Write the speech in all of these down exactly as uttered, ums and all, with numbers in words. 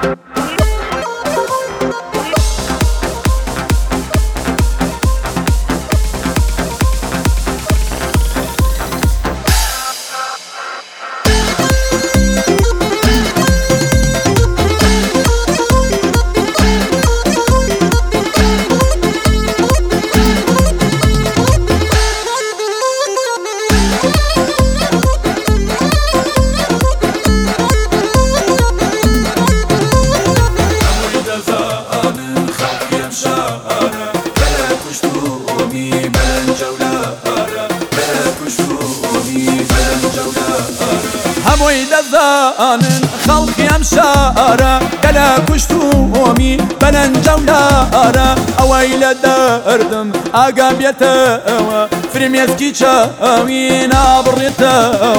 هموی دزانن خلقی امشاره گله کشتومی بلن جولاره اوی لدردم آقا بیته فرمیزکی چاوی نابریته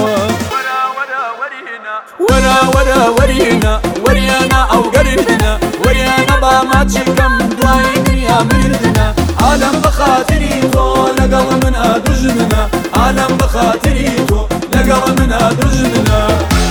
ورا ورا ورينا ورينا او قريبنا ورينا با ما تشكم دواي دنيا مردنا عالم بخاطري تو لقل من ادرجنا عالم بخاطري تو لقل من ادرجنا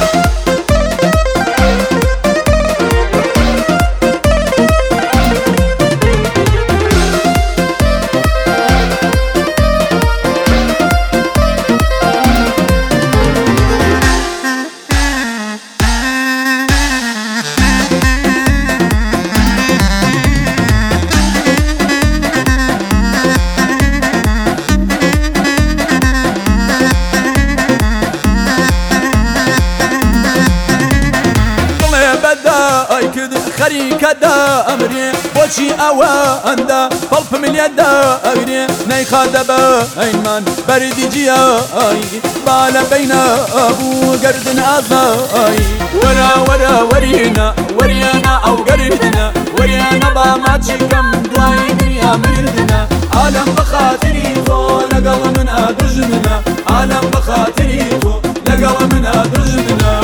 خريكة دا أمري بوشي أوا أندا بلف من يدا أمري نيخا دبا أيمان بردي جيا أي بالا بين أبو قرد أزاي ورا ورا ورينا ورينا أو قردنا ورينا با ما تشكم دواي دنيا مردنا عالم بخاطري تو لقل من أدرجنا عالم بخاطري تو لقل من أدرجنا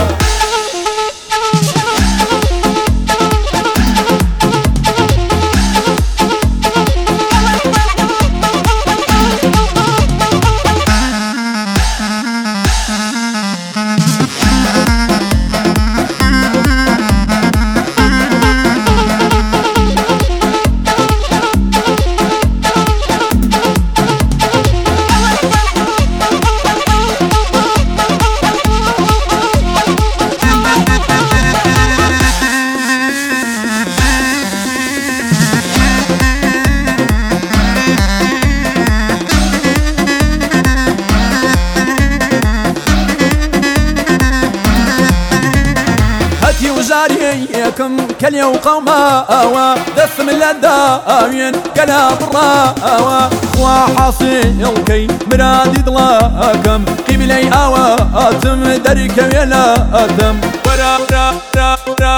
وجاريكم كل وقوما أوا دس من لداوين كلا برا أوا وحاصل كي مرادي ضلاكم قبلي أوا أتم درك ولا أتم ورا ورا ورا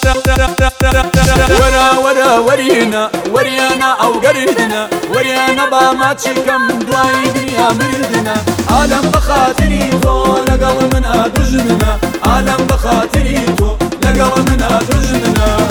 ورا ورا ورينا ورينا أو قردنا ورينا با ما تشكم دواي دنيا مردنا عالم بخاطري تو لقل من أدرجنا عالم بخاطري تو لقل من أدرجنا